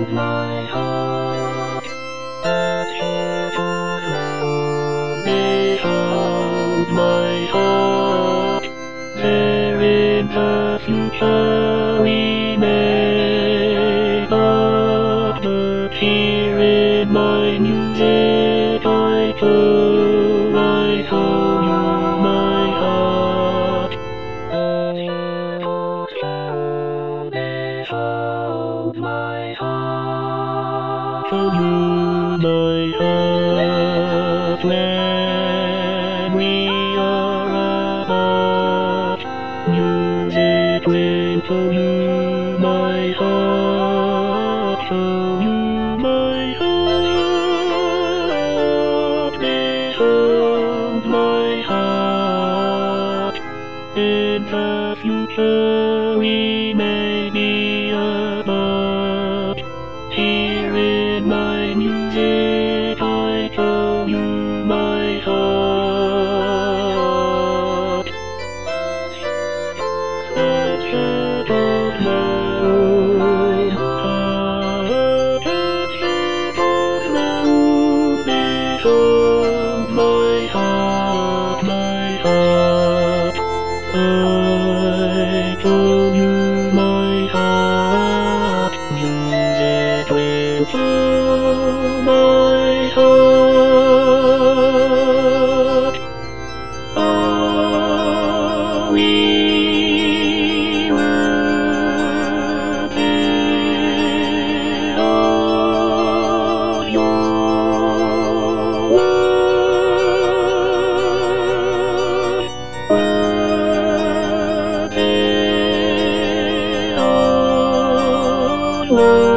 my heart. Behold my heart. There in the future we may love, but here in my music I told you my heart. Behold my heart. Show you my heart when we are apart. Music will show you my heart. Show you my heart. Behold my heart. In the future we may be apart. Here in my music I show you my heart. The shadows low, heart, shadows low. Behold my heart, my heart. I show you my heart. Music will show my heart. Are we worthy of your word? Worthy of your